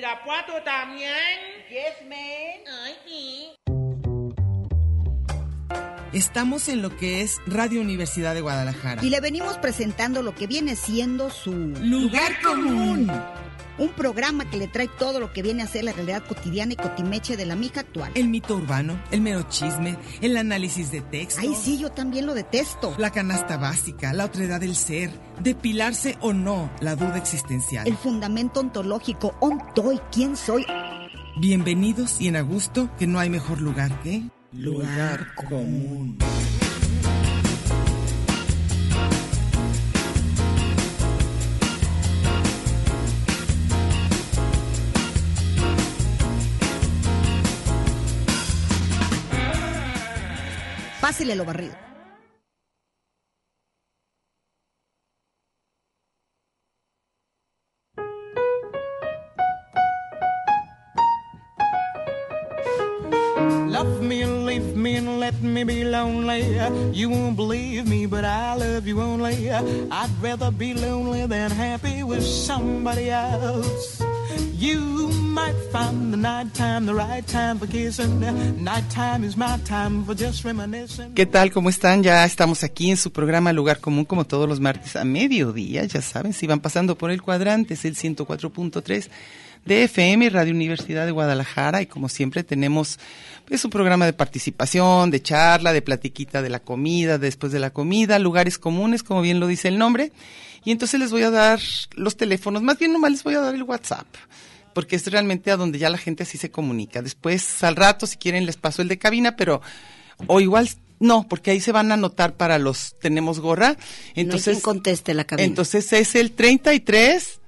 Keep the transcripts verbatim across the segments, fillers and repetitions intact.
Irapuato también. Yes, man. Ay, sí. Estamos en lo que es Radio Universidad de Guadalajara. Y le venimos presentando lo que viene siendo su Lugar Común. Un programa que le trae todo lo que viene a ser la realidad cotidiana y cotimeche de la mija actual. El mito urbano, el mero chisme, el análisis de texto. Ay, sí, yo también lo detesto. La canasta básica, la otredad del ser, depilarse o no, la duda existencial. El fundamento ontológico, ontoy, ¿quién soy? Bienvenidos y en a gusto, que no hay mejor lugar que... Lugar Común. Pásele lo barrido. Love me and leave me and let me be lonely. You won't believe me, but I love you only. I'd rather be lonely than happy with somebody else. You might find the night time the right time for kissing. Night time is my time for just reminiscing. ¿Qué tal? ¿Cómo están? Ya estamos aquí en su programa Lugar Común, como todos los martes a mediodía. Ya saben, si van pasando por el cuadrante, es el ciento cuatro punto tres de F M, Radio Universidad de Guadalajara, y como siempre tenemos pues un programa de participación, de charla, de platiquita de la comida, después de la comida, lugares comunes, como bien lo dice el nombre. Y entonces les voy a dar los teléfonos, más bien nomás les voy a dar el WhatsApp, porque es realmente a donde ya la gente así se comunica. Después, al rato, si quieren, les paso el de cabina, pero, o igual, no, porque ahí se van a anotar para los Tenemos Gorra. Entonces, no hay quien conteste la cabina. Entonces es el treinta y tres,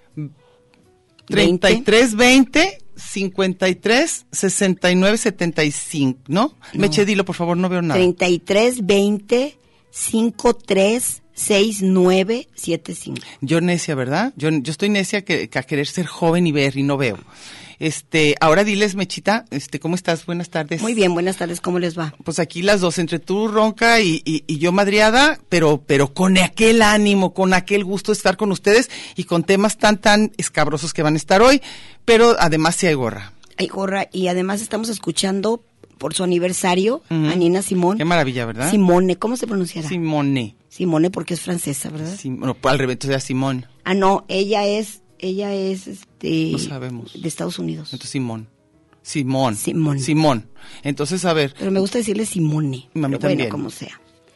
treinta y tres veinte, cincuenta y tres, sesenta y nueve, setenta y cinco, ¿no? no. Meche, dilo, por favor, no veo nada. treinta y tres veinte, cincuenta y tres, sesenta y nueve, setenta y cinco. Yo necia, ¿verdad? Yo, yo estoy necia que, que a querer ser joven y ver y no veo. Este, ahora diles, Mechita, este, ¿cómo estás? Buenas tardes. Muy bien, buenas tardes, ¿cómo les va? Pues aquí las dos, entre tú ronca y, y, y yo madriada, pero, pero con aquel ánimo, con aquel gusto de estar con ustedes y con temas tan, tan escabrosos que van a estar hoy, pero además sí hay gorra. Hay gorra y además estamos escuchando por su aniversario uh-huh. a Nina Simone. Qué maravilla, ¿verdad? Simone, ¿cómo se pronunciará? Simone. Simone porque es francesa, ¿verdad? Sí, bueno, al revés, o sea, Simone. Ah, no, ella es... Ella es, este... No sabemos. De Estados Unidos. Entonces, Simón. Simón. Simón. Simón. Entonces, a ver. Pero me gusta decirle Simone. A mí pero también. Bueno, como sea.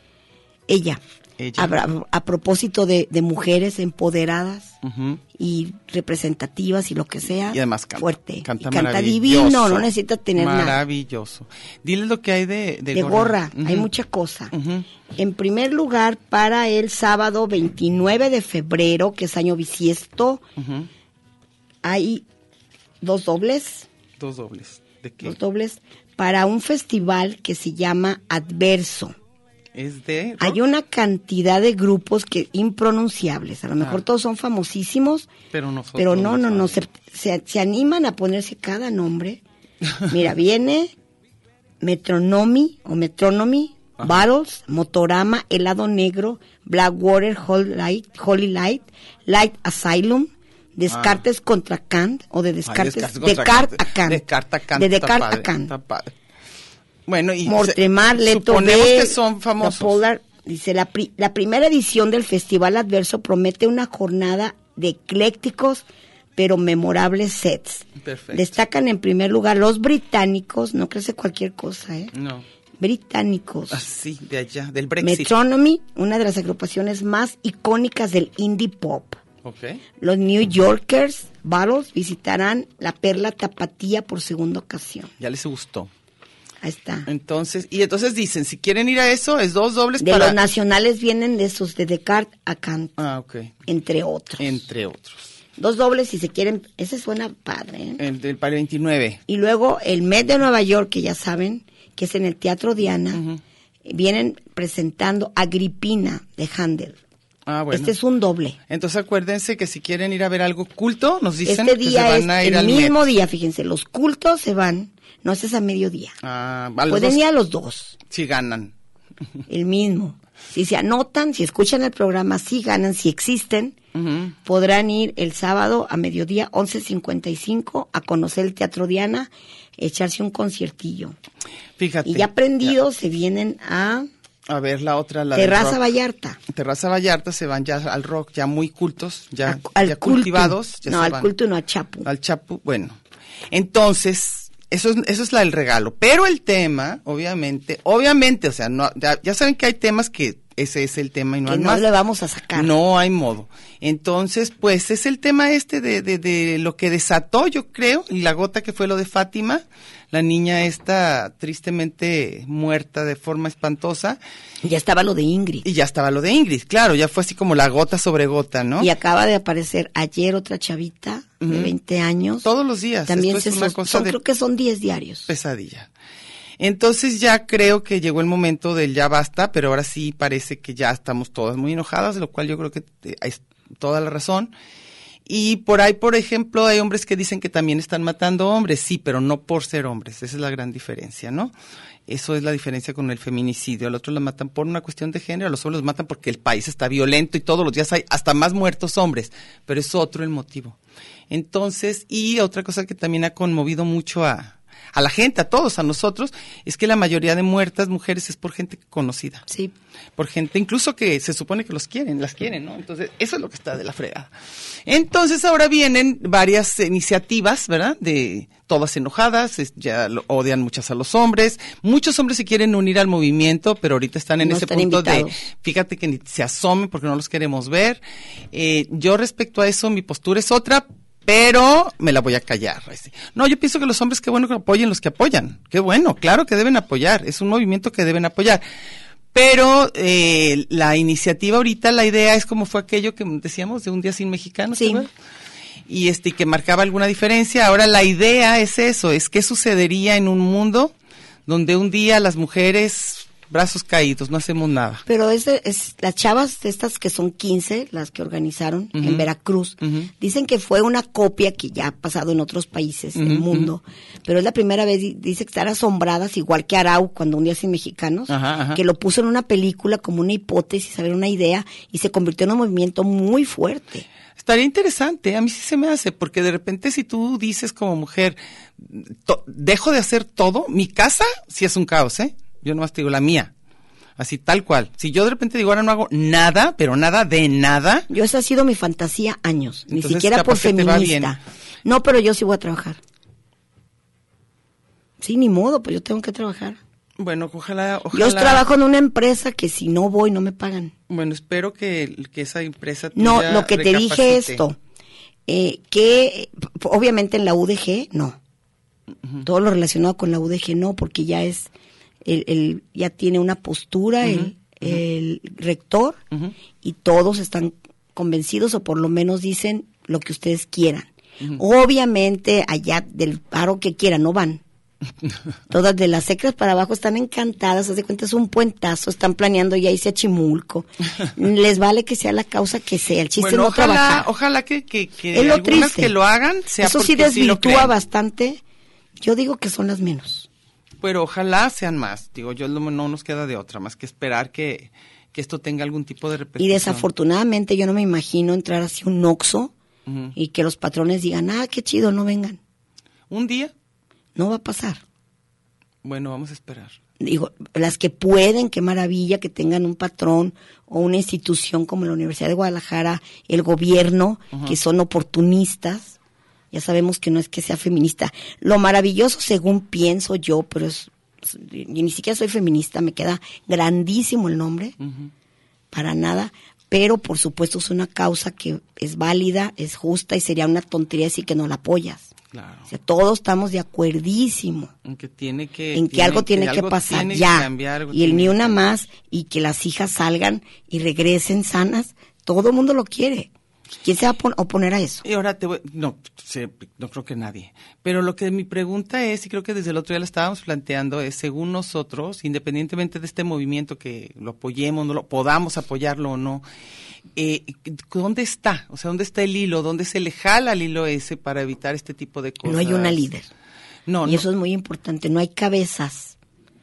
Ella. Ella. A, a propósito de, de mujeres empoderadas uh-huh. y representativas y lo que sea. Y además canta. Fuerte. Canta, y canta divino, no necesita tener maravilloso. nada. Maravilloso. Diles lo que hay de, de, de gorra. gorra. Uh-huh. Hay mucha cosa. Uh-huh. En primer lugar, para el sábado veintinueve de febrero, que es año bisiesto, uh-huh. hay dos dobles. Dos dobles. ¿De qué? Dos dobles para un festival que se llama Adverso. ¿Es de rock? Hay una cantidad de grupos que impronunciables. A lo mejor ah. todos son famosísimos. Pero nosotros Pero no, no, no. no. Se, se, se animan a ponerse cada nombre. Mira, viene Metronomy o Metronomy, Ajá. Battles, Motorama, Helado Negro, Blackwater, Holy Light, Holy Light, Light Asylum, Descartes ah. contra Kant, o de Descartes, Ay, Descartes, Descartes a Kant. Descartes a Kant. De Descartes a Kant. Bueno, y Mortemar, Leto suponemos B, que son famosos. Polar, dice, la, pri, la primera edición del Festival Adverso promete una jornada de eclécticos pero memorables sets. Perfecto. Destacan en primer lugar los británicos, no crece cualquier cosa, ¿eh? No. Británicos. Ah, sí, de allá, del Brexit. Metronomy, una de las agrupaciones más icónicas del indie pop. Okay. Los New Yorkers, Battles, visitarán la Perla Tapatía por segunda ocasión. Ya les gustó. Ahí está. Entonces, y entonces dicen, si quieren ir a eso, es dos dobles de para... los nacionales vienen de esos, de Descartes a Kant. Ah, ok. Entre otros. Entre otros. Dos dobles si se quieren, ese suena padre, ¿eh? El del para el veintinueve. Y luego el Met de Nueva York, que ya saben, que es en el Teatro Diana, uh-huh. vienen presentando Agripina de Handel. Ah, bueno. Este es un doble. Entonces acuérdense que si quieren ir a ver algo culto, nos dicen este que día se van a ir el al mismo Met. día, fíjense, los cultos se van, no este es a mediodía. Ah, a los Pueden dos, ir a los dos. si ganan. El mismo. Si se anotan, si escuchan el programa, si ganan, si existen, Uh-huh. Podrán ir el sábado a mediodía, once cincuenta y cinco, a conocer el Teatro Diana, echarse un conciertillo. Fíjate. Y ya prendidos ya se vienen a... A ver, la otra, la Terraza del rock. Vallarta. Terraza Vallarta se van ya al rock, ya muy cultos, ya, a, al ya culto. cultivados. Ya no, se al van. culto no, a Chapu. Al Chapu, bueno. Entonces, eso es, eso es la del regalo. Pero el tema, obviamente, obviamente, o sea, no, ya, ya saben que hay temas que ese es el tema y no que hay no más. le vamos a sacar. No hay modo. Entonces, pues es el tema este de, de, de lo que desató, yo creo, y la gota que fue lo de Fátima, la niña esta tristemente muerta de forma espantosa. Ya estaba lo de Ingrid. Y ya estaba lo de Ingrid, claro, ya fue así como la gota sobre gota, ¿no? Y acaba de aparecer ayer otra chavita uh-huh. de veinte años. Todos los días. También Esto se es una son, cosa son, de creo que son diez diarios. Pesadilla. Entonces ya creo que llegó el momento del ya basta, pero ahora sí parece que ya estamos todas muy enojadas, lo cual yo creo que es toda la razón. Y por ahí, por ejemplo, hay hombres que dicen que también están matando hombres, sí, pero no por ser hombres, esa es la gran diferencia, ¿no? Eso es la diferencia con el feminicidio, al otro los matan por una cuestión de género, a los hombres los matan porque el país está violento y todos los días hay hasta más muertos hombres, pero es otro el motivo. Entonces, y otra cosa que también ha conmovido mucho a... a la gente, a todos, a nosotros, es que la mayoría de muertas mujeres es por gente conocida. Sí. Por gente incluso que se supone que los quieren, las quieren, ¿no? Entonces, eso es lo que está de la fregada. Entonces, ahora vienen varias iniciativas, ¿verdad? De todas enojadas, es, ya lo, odian muchas a los hombres. Muchos hombres se quieren unir al movimiento, pero ahorita están en no ese están punto invitados. de, fíjate que ni se asomen porque no los queremos ver. Eh, yo respecto a eso, mi postura es otra, pero me la voy a callar. No, yo pienso que los hombres, qué bueno que apoyen los que apoyan. Qué bueno, claro que deben apoyar. Es un movimiento que deben apoyar. Pero eh, la iniciativa ahorita, la idea es como fue aquello que decíamos de un día sin mexicanos. Sí. ¿Verdad? Y este que marcaba alguna diferencia. Ahora la idea es eso, es qué sucedería en un mundo donde un día las mujeres... brazos caídos, no hacemos nada. Pero es, de, es las chavas estas que son quince, las que organizaron uh-huh. en Veracruz, uh-huh. dicen que fue una copia que ya ha pasado en otros países uh-huh. del mundo, uh-huh. pero es la primera vez, dice que están asombradas, igual que Arau, cuando un día sin mexicanos, ajá, ajá. que lo puso en una película como una hipótesis, a ver, una idea, y se convirtió en un movimiento muy fuerte. Estaría interesante, a mí sí se me hace, porque de repente si tú dices como mujer, to- dejo de hacer todo, mi casa sí es un caos, ¿eh? Yo nomás te digo la mía, así tal cual. Si yo de repente digo, ahora no hago nada, pero nada de nada. Yo esa ha sido mi fantasía años, ni entonces, siquiera por feminista. No, pero yo sí voy a trabajar. Sí, ni modo, pues yo tengo que trabajar. Bueno, ojalá, ojalá. Yo trabajo en una empresa que si no voy no me pagan. Bueno, espero que, que esa empresa No, lo que te dije esto, eh, que obviamente en la U D G no. Uh-huh. Todo lo relacionado con la U D G no, porque ya es... El, el, ya tiene una postura uh-huh, el, uh-huh. el rector uh-huh. y todos están convencidos o por lo menos dicen lo que ustedes quieran. Uh-huh. Obviamente allá del paro que quieran no van. Todas de las secras para abajo están encantadas, haz de cuenta es un puentazo, están planeando ya irse a Chimulco. Les vale que sea la causa que sea, el chiste bueno, no ojalá, trabajar. Ojalá que, que, que es lo algunas triste. Que lo hagan sea eso sí desvirtúa sí bastante. Yo digo que son las menos. Pero ojalá sean más, digo, yo no, no nos queda de otra más que esperar que, que esto tenga algún tipo de repercusión. Y desafortunadamente yo no me imagino entrar hacia un Oxxo uh-huh. y que los patrones digan, ah, qué chido, no vengan. ¿Un día? No va a pasar. Bueno, vamos a esperar. Digo, las que pueden, qué maravilla que tengan un patrón o una institución como la Universidad de Guadalajara, el gobierno, uh-huh. que son oportunistas. Ya sabemos que no es que sea feminista. Lo maravilloso, según pienso yo, pero es, yo ni siquiera soy feminista, me queda grandísimo el nombre, uh-huh. para nada, pero por supuesto es una causa que es válida, es justa y sería una tontería decir que no la apoyas. Claro. O sea, todos estamos de acuerdísimo en que tiene que en que tiene, algo tiene que, que algo pasar tiene ya que cambiar, y el ni una más y que las hijas salgan y regresen sanas, todo el mundo lo quiere. ¿Quién se va a oponer a eso? Y ahora te voy, no, sé, no creo que nadie. Pero lo que mi pregunta es, y creo que desde el otro día la estábamos planteando, es según nosotros, independientemente de este movimiento que lo apoyemos, no lo podamos apoyarlo o no, eh, ¿dónde está? O sea, ¿dónde está el hilo? ¿Dónde se le jala el hilo ese para evitar este tipo de cosas? No hay una líder. No, y no. eso es muy importante. No hay cabezas.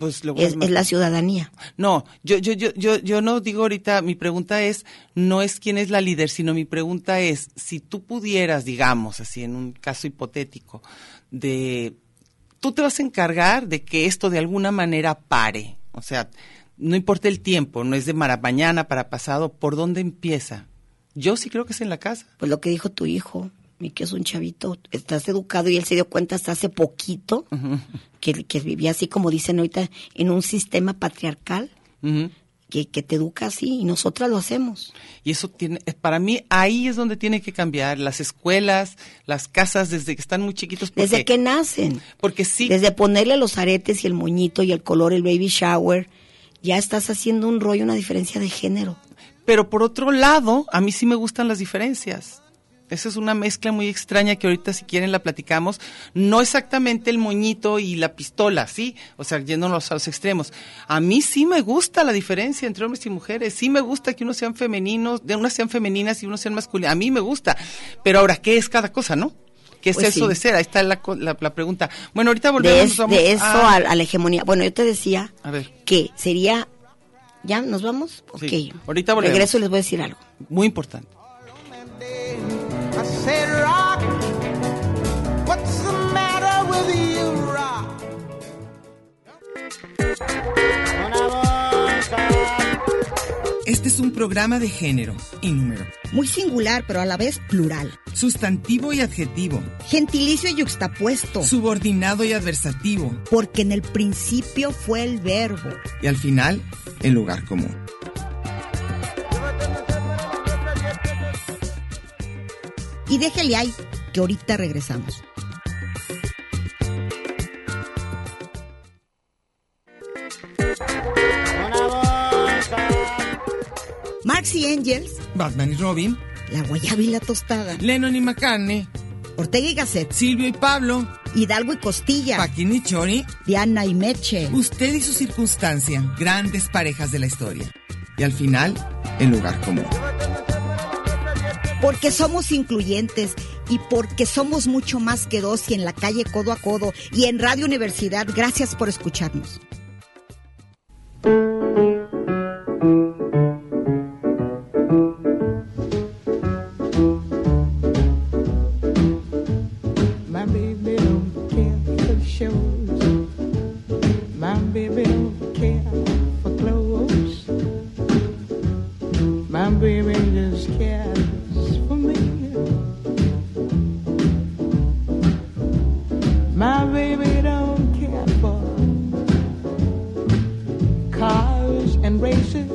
Pues luego es, es la ciudadanía. No, yo, yo, yo, yo, yo no digo ahorita, mi pregunta es, no es quién es la líder, sino mi pregunta es, si tú pudieras, digamos, así en un caso hipotético, de, tú te vas a encargar de que esto de alguna manera pare, o sea, no importa el tiempo, no es de para mañana, para pasado, ¿por dónde empieza? Yo sí creo que es en la casa. Pues lo que dijo tu hijo, y que es un chavito, estás educado y él se dio cuenta hasta hace poquito uh-huh. que, que vivía así como dicen ahorita en un sistema patriarcal uh-huh. que, que te educa así y nosotras lo hacemos. Y eso tiene, para mí ahí es donde tiene que cambiar, las escuelas, las casas desde que están muy chiquitos. Porque, desde que nacen. Porque sí. Desde ponerle los aretes y el moñito y el color, el baby shower, ya estás haciendo un rollo, una diferencia de género. Pero por otro lado, a mí sí me gustan las diferencias. Esa es una mezcla muy extraña que ahorita si quieren la platicamos. No exactamente el moñito y la pistola, ¿sí? O sea, yéndonos a los extremos. A mí sí me gusta la diferencia entre hombres y mujeres. Sí me gusta que unos sean femeninos, de unas sean femeninas y unos sean masculinos. A mí me gusta. Pero ahora, ¿qué es cada cosa, no? ¿Qué es pues eso sí. de ser? Ahí está la, la, la pregunta. Bueno, ahorita volvemos. De, es, vamos de eso a... a, a la hegemonía. Bueno, yo te decía a ver. que sería... ¿Ya nos vamos? Ok. Sí. Ahorita volvemos. Regreso y les voy a decir algo. Muy importante. I said, rock, what's the matter with you, rock? Este es un programa de género y número. Muy singular, pero a la vez plural. Sustantivo y adjetivo. Gentilicio y yuxtapuesto. Subordinado y adversativo. Porque en el principio fue el verbo. Y al final, el lugar común. Y déjele ahí, que ahorita regresamos. Marx y Engels. Batman y Robin. La guayaba y la tostada. Lennon y McCartney. Ortega y Gasset. Silvio y Pablo. Hidalgo y Costilla. Paquín y Chori. Diana y Meche. Usted y su circunstancia, grandes parejas de la historia. Y al final, el lugar común. Porque somos incluyentes y porque somos mucho más que dos y en la calle codo a codo y en Radio Universidad. Gracias por escucharnos. My baby don't care for shows. My baby don't care for clothes. My baby just cares for me. My baby don't care for cars and races.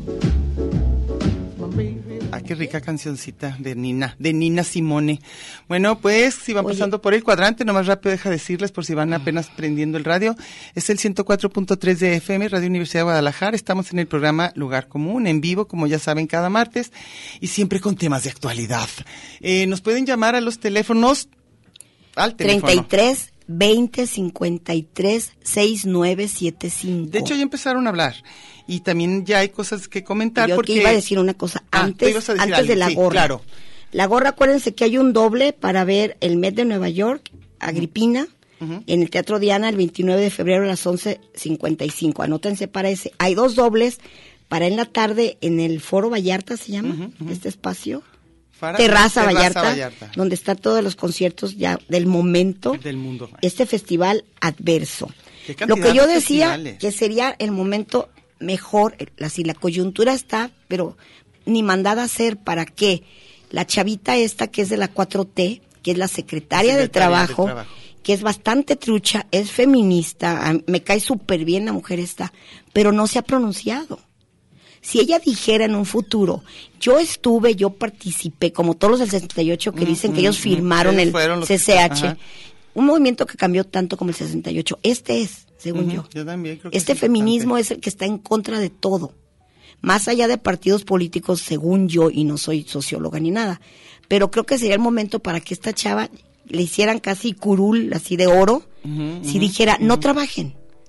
My baby. Ah, qué rica cancioncita de Nina, de Nina Simone. Bueno, pues si van Oye. pasando por el cuadrante, nomás rápido deja decirles por si van apenas prendiendo el radio, es el ciento cuatro punto tres de F M, Radio Universidad de Guadalajara. Estamos en el programa Lugar Común, en vivo, como ya saben, cada martes, y siempre con temas de actualidad. Eh, nos pueden llamar a los teléfonos, al teléfono. treinta y tres, veinte, cincuenta y tres, sesenta y nueve setenta y cinco. De hecho, ya empezaron a hablar. Y también ya hay cosas que comentar. Yo porque que iba a decir una cosa Ah, tú antes, ibas a decir antes algo, de la sí, gorra. claro. La gorra, acuérdense que hay un doble para ver el Met de Nueva York, Agripina, uh-huh. en el Teatro Diana el veintinueve de febrero a las once cincuenta y cinco. Anótense para ese. Hay dos dobles para en la tarde en el Foro Vallarta, se llama, uh-huh, uh-huh. este espacio. Para Terraza, Terraza Vallarta, Vallarta, donde están todos los conciertos ya del momento. Del mundo. Este festival adverso. Qué Lo cantidad que yo de decía festivales. que sería el momento mejor, así la coyuntura está, pero ni mandada a hacer para que la chavita esta que es de la cuatro T, que es la secretaria, Secretaria del, trabajo, del Trabajo, que es bastante trucha, es feminista, a- me cae súper bien la mujer esta, pero no se ha pronunciado. Si ella dijera en un futuro, yo estuve, yo participé, como todos los del sesenta y ocho que Mm, dicen mm, que ellos mm, firmaron ellos el fueron los que- C C H, ajá. un movimiento que cambió tanto como el sesenta y ocho, este es, según Ujú, yo. yo también creo que Este es feminismo importante. es el que está en contra de todo. Más allá de partidos políticos, según yo, y no soy socióloga ni nada. Pero creo que sería el momento para que esta chava le hicieran casi curul, así de oro, Ujú, si ujú, dijera, no ujú. trabajen,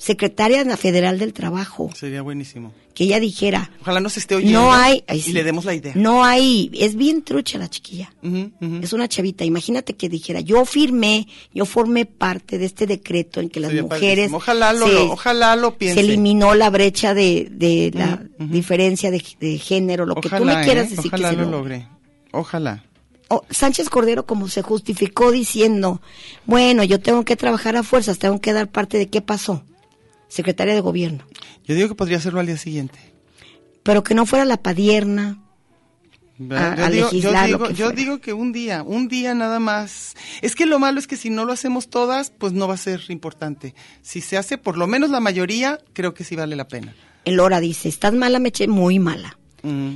secretaria federal del trabajo. Sería buenísimo. Que ella dijera. Ojalá no se esté oyendo. No hay. Ay, y sí, le demos la idea. No hay. Es bien trucha la chiquilla. Uh-huh, uh-huh. Es una chavita. Imagínate que dijera, yo firmé, yo formé parte de este decreto en que las Sería mujeres. padrísimo. Ojalá lo, se, lo, ojalá lo piense. Se eliminó la brecha de, de la Uh-huh, uh-huh. diferencia de, de género, lo Ojalá, que tú me quieras ¿eh? decir Ojalá que se lo logre. logre. Ojalá. Oh, Sánchez Cordero como se justificó diciendo, bueno, yo tengo que trabajar a fuerzas, tengo que dar parte de qué pasó. Secretaria de Gobierno. Yo digo que podría hacerlo al día siguiente. Pero que no fuera la padierna a, yo, a digo, legislar yo, lo digo, que yo fuera. digo que un día, un día nada más. Es que lo malo es que si no lo hacemos todas, pues no va a ser importante. Si se hace por lo menos la mayoría, creo que sí vale la pena. El Lora dice, estás mala, Meche, muy mala. Mm,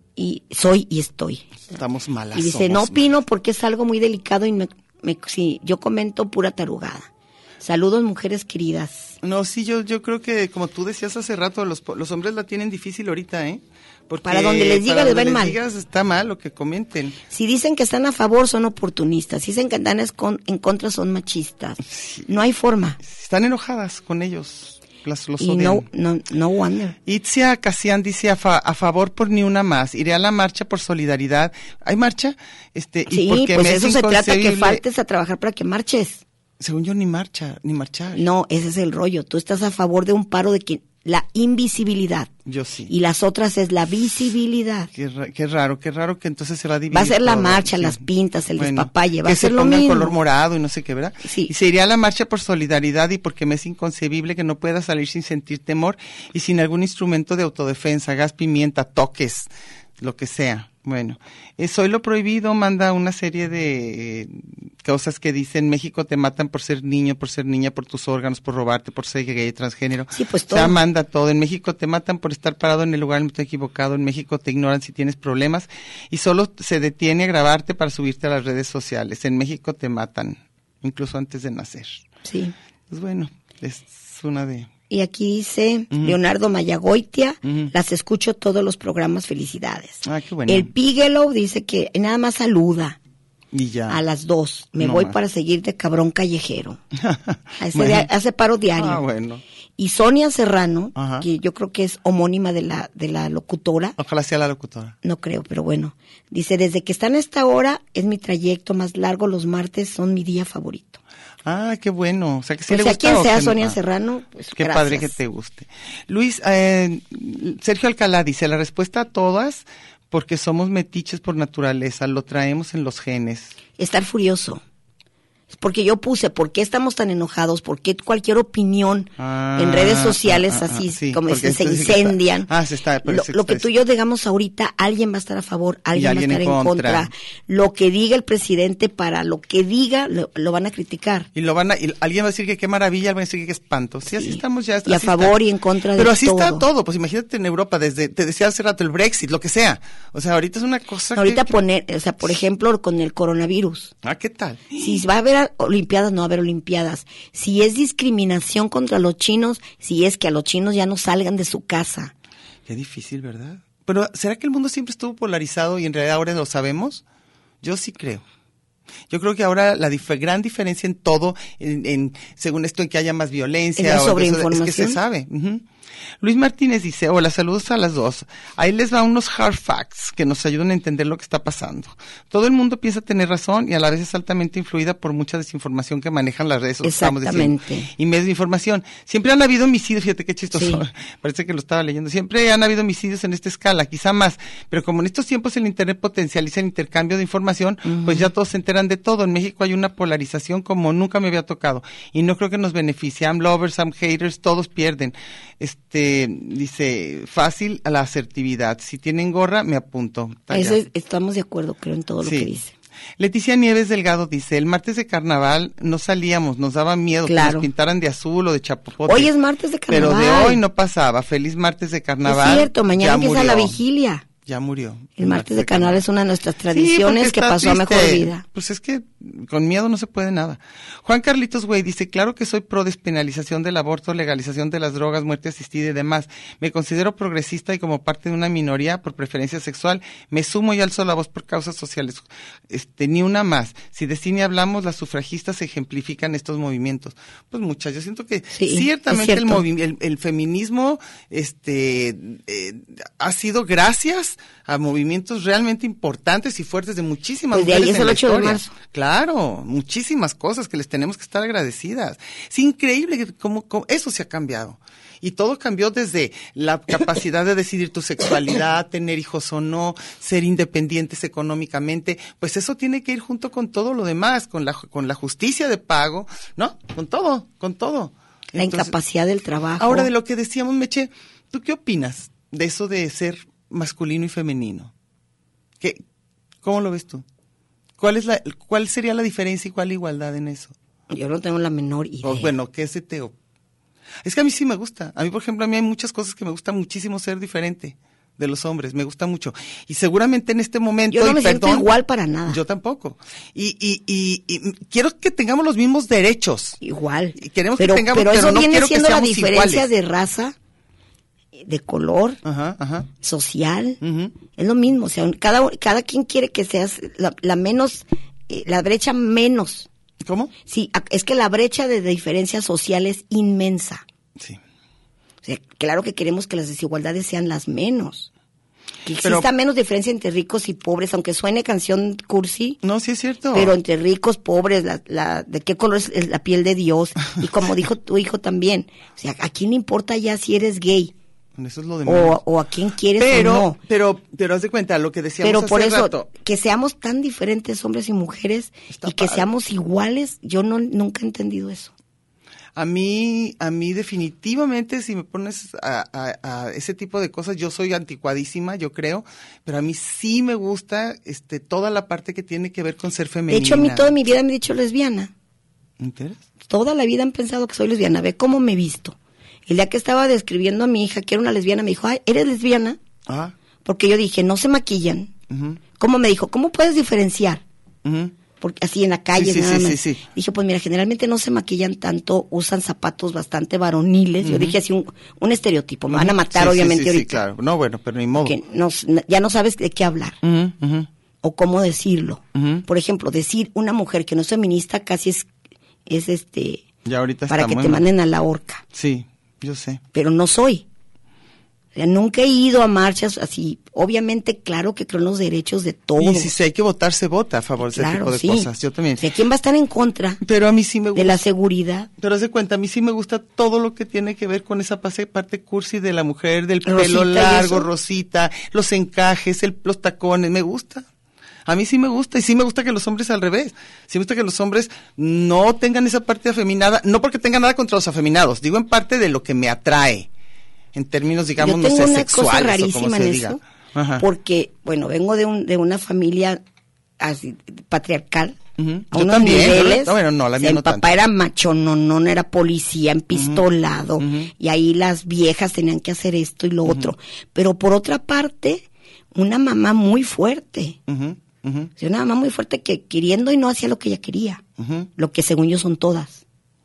Y soy y estoy. estamos malas. Y dice, somos no opino malas. porque es algo muy delicado y me, me, sí, yo comento pura tarugada. Saludos, mujeres queridas. No, sí, yo yo creo que como tú decías hace rato, los los hombres la tienen difícil ahorita, ¿eh? Porque Para donde les diga, para les donde ven mal. digas está mal lo que comenten. Si dicen que están a favor, son oportunistas. Si dicen que están escon- en contra, son machistas. Sí. No hay forma. Están enojadas con ellos. Las, los Y odian. no, no, no wonder. Itzia Casian dice a, fa- a favor por ni una más. Iré a la marcha por solidaridad. ¿Hay marcha? Este, y Sí, porque pues me eso es se trata, que inconcebible- faltes a trabajar para que marches. Según yo ni marcha, ni marchar. No, ese es el rollo. Tú estás a favor de un paro de que la invisibilidad. Yo sí. Y las otras es la visibilidad. Qué, ra- qué raro, qué raro que entonces se va a dividir. Va a ser la todo, marcha, sí. las pintas, el Bueno, despapalle, va que a ser se lo ponga el mismo. color morado y no sé qué, ¿verdad? Sí. Y se iría a la marcha por solidaridad y porque me es inconcebible que no pueda salir sin sentir temor y sin algún instrumento de autodefensa, gas, pimienta, toques, lo que sea. Bueno, eh, Soy lo Prohibido manda una serie de eh, cosas que dicen: México te matan por ser niño, por ser niña, por tus órganos, por robarte, por ser gay, transgénero. Sí, pues O todo. sea, manda todo. En México te matan por estar parado en el lugar equivocado. En México te ignoran si tienes problemas y solo se detiene a grabarte para subirte a las redes sociales. En México te matan, incluso antes de nacer. Sí. Pues bueno, es una de... Y aquí dice Ujú. Leonardo Mayagoitia, Ujú. las escucho todos los programas, felicidades. Ah, qué bueno. El Pigelow dice que nada más saluda Y ya. a las dos. Me No voy más. para seguir de cabrón callejero. Hace, Bueno. dia- hace paro diario. Ah, bueno. Y Sonia Serrano, Ajá. que yo creo que es homónima de la, de la locutora, Ojalá sea la locutora. no creo, pero bueno, dice, desde que están a esta hora es mi trayecto más largo, los martes son mi día favorito. Ah, qué bueno. O sea, que sí Pues le sea gusta. quien o sea que no. Sonia Ah. Serrano, pues Qué gracias. padre que te guste. Luis, eh, Sergio Alcalá dice, la respuesta a todas, porque somos metiches por naturaleza, lo traemos en los genes. Estar furioso. Es porque yo puse, ¿por qué estamos tan enojados? ¿Por qué cualquier opinión Ah, en redes sociales ah, ah, así, ah, sí, como porque se, se esto dice que está- incendian? ah, se está- pero lo, se lo está que tú y eso. yo digamos ahorita, alguien va a estar a favor, alguien va a alguien estar en en contra. contra. Lo que diga el presidente, para lo que diga, lo, lo van a criticar. Y lo van a, y alguien va a decir que qué maravilla, alguien va a decir que qué espanto. Sí, así Sí. estamos ya. Y a así favor está. y en contra de Pero así está todo. todo. Pues imagínate en Europa, desde, te decía hace rato, el Brexit, lo que sea. O sea, ahorita es una cosa Ahorita que... poner, o sea, por ejemplo, con el coronavirus. Ah, ¿qué tal? Si va a haber olimpiadas, no va a haber olimpiadas. Si es discriminación contra los chinos, si es que a los chinos ya no salgan de su casa. Qué difícil, ¿verdad? Pero ¿será que el mundo siempre estuvo polarizado y en realidad ahora lo sabemos? Yo sí creo. Yo creo que ahora la dif- gran diferencia en todo, en, en según esto, en que haya más violencia, ¿Es la o eso, sobreinformación? es que se sabe. Ujú. Luis Martínez dice, hola, saludos a las dos. Ahí les va unos hard facts que nos ayudan a entender lo que está pasando. Todo el mundo piensa tener razón y a la vez es altamente influida por mucha desinformación que manejan las redes sociales. estamos diciendo, Exactamente. y medios de información. Siempre han habido homicidios, fíjate qué chistoso, Sí. parece que lo estaba leyendo. Siempre han habido homicidios en esta escala, quizá más, pero como en estos tiempos el Internet potencializa el intercambio de información, pues ya todos se enteran de todo. En México hay una polarización como nunca me había tocado y no creo que nos beneficie. I'm lovers, I'm haters, todos pierden. Este, dice, fácil a la asertividad. Si tienen gorra, me apunto. Eso es- estamos de acuerdo, creo, en todo lo Sí. que dice. Leticia Nieves Delgado dice, el martes de carnaval no salíamos, nos daba miedo que Claro. nos pintaran de azul o de chapopote. Hoy es martes de carnaval. Pero de hoy no pasaba. Feliz martes de carnaval. Es cierto, mañana Ya empieza la murió. vigilia. Ya murió. El martes de carnaval es una de nuestras tradiciones sí, que pasó triste. a mejor vida. Pues es que con miedo no se puede nada. Juan Carlitos Güey dice, claro que soy pro despenalización del aborto, legalización de las drogas, muerte asistida y demás. Me considero progresista y como parte de una minoría por preferencia sexual, me sumo y alzo la voz por causas sociales. Este, ni una más. Si de cine hablamos, las sufragistas ejemplifican estos movimientos. Pues muchas, yo siento que sí, ciertamente el, movi- el, el feminismo este, eh, ha sido gracias a movimientos realmente importantes y fuertes de muchísimas pues de mujeres ahí es en el la ocho de historia. marzo. Claro, muchísimas cosas que les tenemos que estar agradecidas. Es increíble que cómo, cómo eso se ha cambiado. Y todo cambió desde la capacidad de decidir tu sexualidad, tener hijos o no, ser independientes económicamente. Pues eso tiene que ir junto con todo lo demás, con la, con la justicia de pago, ¿no? Con todo, con todo. La Entonces, incapacidad del trabajo. ahora, de lo que decíamos, Meche, ¿tú qué opinas de eso de ser masculino y femenino? ¿Qué, ¿Cómo lo ves tú? ¿Cuál es la, cuál sería la diferencia y cuál la igualdad en eso? Yo no tengo la menor idea. O, bueno, ¿qué se te...? Es que a mí sí me gusta. A mí, por ejemplo, a mí hay muchas cosas que me gusta muchísimo ser diferente de los hombres. Me gusta mucho. Y seguramente en este momento... Yo no me y siento perdón, igual para nada. Yo tampoco. Y, y, y, y quiero que tengamos los mismos derechos. Igual. Y queremos pero, que tengamos, pero eso pero no viene quiero que siendo la seamos diferencia iguales. de raza, de color, Ajá, ajá. social. Ujú. Es lo mismo. O sea, cada, cada quien quiere que seas la, la menos, eh, la brecha menos. ¿Cómo? Sí, a- es que la brecha de diferencia social es inmensa. Sí. O sea, claro que queremos que las desigualdades sean las menos. Que Pero- exista menos diferencia entre ricos y pobres, aunque suene canción cursi. No, sí es cierto. Pero entre ricos, pobres, la, la, de qué color es la piel de Dios. Y como dijo tu hijo también, o sea, ¿a quién le importa ya si eres gay? Eso es lo de menos. O, o a quién quieres pero, o no. pero, pero haz de cuenta, lo que decíamos Pero hace por eso, rato. que seamos tan diferentes hombres y mujeres Está y que padre. seamos iguales, yo no nunca he entendido eso. A mí, a mí definitivamente, si me pones a, a, a ese tipo de cosas, yo soy anticuadísima, yo creo, pero a mí sí me gusta este toda la parte que tiene que ver con ser De femenina. hecho, a mí toda mi vida me he dicho lesbiana. ¿Interés? Toda la vida han pensado que soy lesbiana. Ve cómo me he visto. El día que estaba describiendo a mi hija que era una lesbiana, me dijo, ay, ¿eres lesbiana? Ah, Porque yo dije, no se maquillan. ujú, ¿Cómo me dijo? ¿Cómo puedes diferenciar? ujú. Porque así en la calle, Sí, sí, nada sí, más. sí, sí. Dije, pues mira, generalmente no se maquillan tanto, usan zapatos bastante varoniles. Yo dije así un, un estereotipo. Me van a matar, Sí, sí, obviamente, sí, sí, ahorita. claro. No, bueno, pero ni modo. Que no, ya no sabes de qué hablar Ujú, ujú, o cómo decirlo. ujú. Por ejemplo, decir una mujer que no es feminista casi es, es este, Ya ahorita para está que muy te mal. manden a la horca. Sí, yo sé. Pero no soy. O sea, nunca he ido a marchas así. Obviamente, claro que creo en los derechos de todos. Y si, si hay que votar, se vota a favor de ese Claro, tipo de sí. cosas. Yo también. O sea, ¿quién va a estar en contra Pero a mí sí me gusta. de la seguridad? Pero haz de cuenta, a mí sí me gusta todo lo que tiene que ver con esa pase- parte cursi de la mujer, del Rosita pelo y largo, eso. rosita, los encajes, el, los tacones, me gusta. A mí sí me gusta, y sí me gusta que los hombres al revés. Sí me gusta que los hombres no tengan esa parte afeminada, no porque tengan nada contra los afeminados, digo en parte de lo que me atrae, en términos, digamos, Yo no tengo sé, una sexuales cosa o como rarísima se en diga. eso, Ajá. porque, bueno, vengo de un de una familia así, patriarcal, Ujú. a Yo unos también, yo- niveles. no, bueno, no, la O sea, mía mi no papá tanto. era macho, no, no era policía, empistolado, Ujú. y ahí las viejas tenían que hacer esto y lo otro. Pero por otra parte, una mamá muy fuerte. Ujú, ujú, O sea, una mamá muy fuerte que queriendo y no hacía lo que ella quería. ujú. Lo que según yo son todas.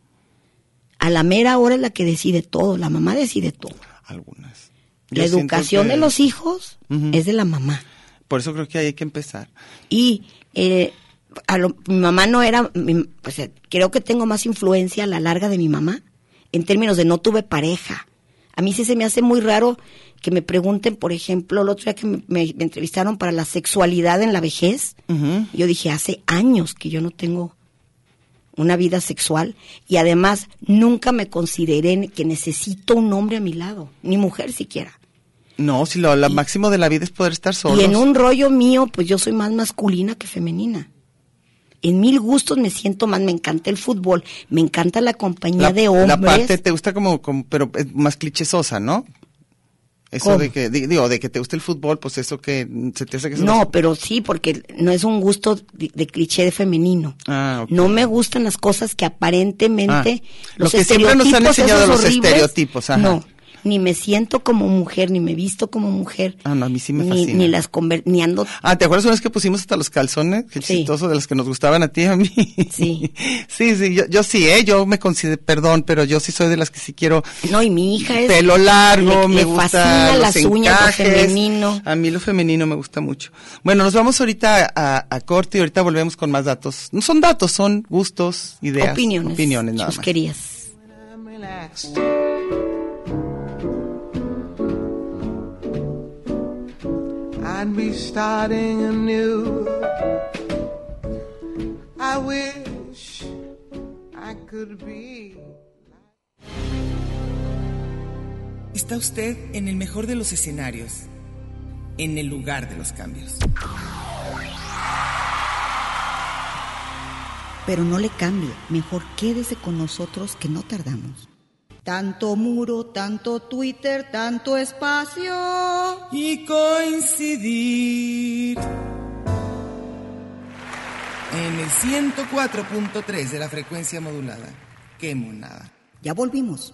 A la mera hora es la que decide todo, la mamá decide todo. Algunas. La Yo siento educación que- de los hijos Ujú. es de la mamá. Por eso creo que ahí hay que empezar. Y eh, a lo- mi mamá no era, mi- pues, eh, creo que tengo más influencia a la larga de mi mamá, en términos de no tuve pareja. A mí sí se me hace muy raro que me pregunten, por ejemplo, el otro día que me, me- me entrevistaron para la sexualidad en la vejez, Ujú. yo dije, hace años que yo no tengo una vida sexual y además nunca me consideré que necesito un hombre a mi lado, ni mujer siquiera. No, si lo la máximo de la vida es poder estar solos. Y en un rollo mío, pues yo soy más masculina que femenina. En mil gustos me siento más, me encanta el fútbol, me encanta la compañía la, de hombres. la parte te gusta como, como pero es más clichesosa, ¿no? Eso ¿Cómo? de que, di- digo, de que te guste el fútbol, pues eso que mm, se te hace que... eso No, no- pero sí, porque no es un gusto de, de cliché de femenino. Ah, ok. No me gustan las cosas que aparentemente Ah, los lo que siempre nos han estereotipos enseñado esos los horribles, estereotipos, ajá. No, Ni me siento como mujer, ni me visto como mujer. Ah, no, a mí sí me ni, fascina. Ni las conver ni ando... Ah, ¿te acuerdas una vez que pusimos hasta los calzones? Qué Sí. chistoso, de los que nos gustaban a ti y a mí. Sí. Sí, sí, yo, yo sí, ¿eh? Yo me considero, perdón, pero yo sí soy de las que sí quiero No, y mi hija es... pelo largo, le, me le gusta fascina los las uñas, lo encajes. femenino. A mí lo femenino me gusta mucho. Bueno, nos vamos ahorita a, a corte y ahorita volvemos con más datos. No son datos, son gustos, ideas. Opiniones. Opiniones, nada más. Chusquerías. I'm relaxed. I'd be starting anew. I wish I could be. Está usted en el mejor de los escenarios, en el lugar de los cambios. Pero no le cambie, mejor quédese con nosotros que no tardamos. Tanto muro, tanto Twitter, tanto espacio. Y coincidir en el ciento cuatro punto tres de la frecuencia modulada. ¡Qué monada! Ya volvimos.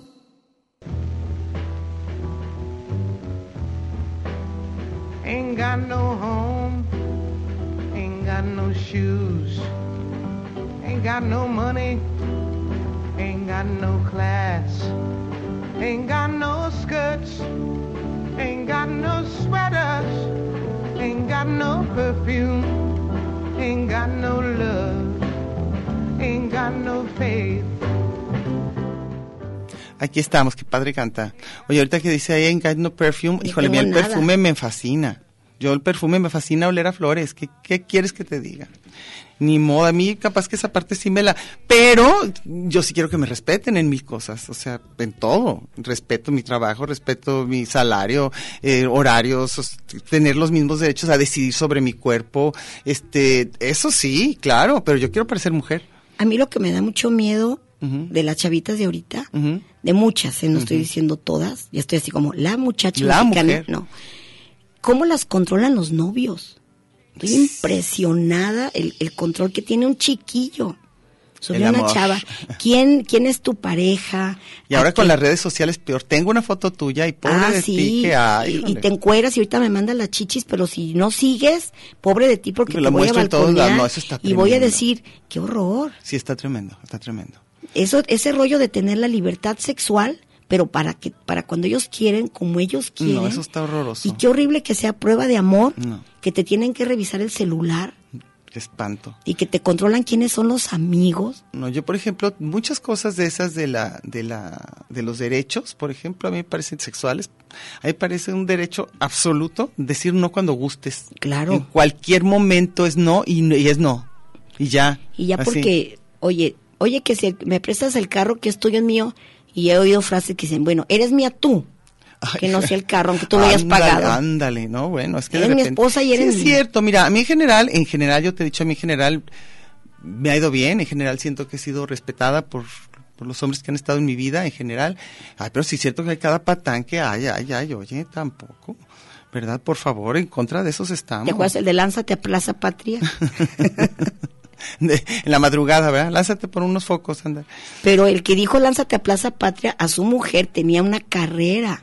Ain't got no home, ain't got no shoes, ain't got no money, ain't got no class, ain't got no skirts, ain't got no sweaters, ain't got no perfume, ain't got no love, ain't got no faith. Aquí estamos, qué padre canta. Oye, ahorita que dice ahí Ain't Got No Perfume, No híjole, a mí tengo el nada. perfume me fascina. Yo el perfume me fascina oler a flores. ¿Qué, qué quieres que te diga? Ni modo, a mí capaz que esa parte sí me la... Pero yo sí quiero que me respeten en mil cosas, o sea, en todo. Respeto mi trabajo, respeto mi salario, eh, horarios, os- tener los mismos derechos a decidir sobre mi cuerpo. Este, eso sí, claro, pero yo quiero parecer mujer. A mí lo que me da mucho miedo Ujú. de las chavitas de ahorita, Ujú. de muchas, ¿eh? No estoy diciendo todas, ya estoy así como la muchacha La mexicana, mujer. no. ¿Cómo las controlan los novios? Estoy impresionada el, el control que tiene un chiquillo. Soy El una amor. chava. ¿Quién, quién es tu pareja? Y ahora ¿A con qué? las redes sociales peor. Tengo una foto tuya y pobre Ah, de sí, ti que hay. y, y híjole. te encueras y ahorita me mandan las chichis, pero si no sigues, pobre de ti porque Me te la voy a muestro en todos balconear lados. No, eso está y voy a tremendo. decir, qué horror. Sí, está tremendo, está tremendo. Eso, ese rollo de tener la libertad sexual, pero para que, para cuando ellos quieren, como ellos quieren. No, eso está horroroso. Y qué horrible que sea prueba de amor, No. que te tienen que revisar el celular Qué espanto. y que te controlan quiénes son los amigos. No, yo por ejemplo, muchas cosas de esas de la, de la, de los derechos, por ejemplo, a mí me parecen sexuales, a mí me parece un derecho absoluto decir no cuando gustes. Claro. En cualquier momento es no y, no- y es no. Y ya. Y ya así. porque, oye, oye que si me prestas el carro que es tuyo, es mío, y he oído frases que dicen, bueno, eres mía tú, que no sea el carro, aunque tú lo hayas Ándale, pagado. Ándale, no, bueno, es que de Eres mi repente- esposa y eres Sí, es mi- cierto, mira, a mí en general, en general, yo te he dicho, a mí en general me ha ido bien, en general siento que he sido respetada por, por los hombres que han estado en mi vida, en general. Ay, pero sí es cierto que hay cada patán que hay, ay, ay, oye, tampoco, ¿verdad? Por favor, en contra de esos estamos. ¿Te acuerdas el de Lánzate a Plaza Patria? De- en la madrugada, ¿verdad? Lánzate por unos focos, anda. Pero el que dijo Lánzate a Plaza Patria, a su mujer tenía una carrera.